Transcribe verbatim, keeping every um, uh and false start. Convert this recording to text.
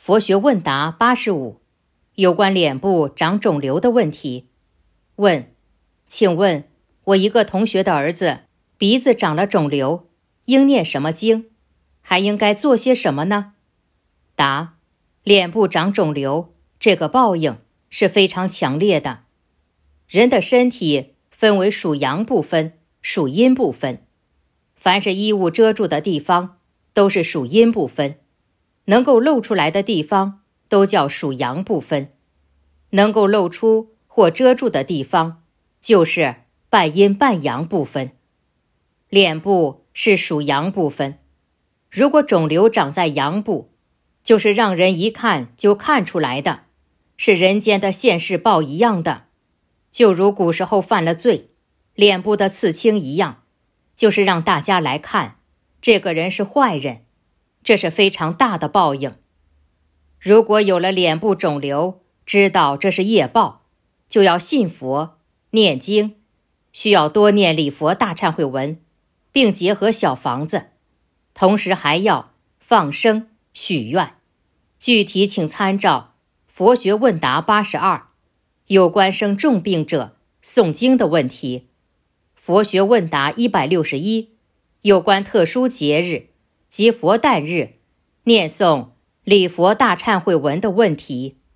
佛学问答八十五，有关脸部长肿瘤的问题。问：请问我一个同学的儿子鼻子长了肿瘤，应念什么经？还应该做些什么呢？答：脸部长肿瘤，这个报应是非常强烈的。人的身体分为属阳部分、属阴部分，凡是衣物遮住的地方都是属阴部分，能够露出来的地方都叫属阳部分，能够露出或遮住的地方就是半阴半阳部分。脸部是属阳部分，如果肿瘤长在阳部，就是让人一看就看出来的，是人间的现世报一样的，就如古时候犯了罪，脸部的刺青一样，就是让大家来看，这个人是坏人，这是非常大的报应。如果有了脸部肿瘤，知道这是业报，就要信佛、念经，需要多念礼佛大忏悔文，并结合小房子，同时还要放生、许愿。具体请参照佛学问答八十二，有关生重病者诵经的问题；佛学问答一百六十一，有关特殊节日及佛诞日念诵礼佛大忏悔文的问题。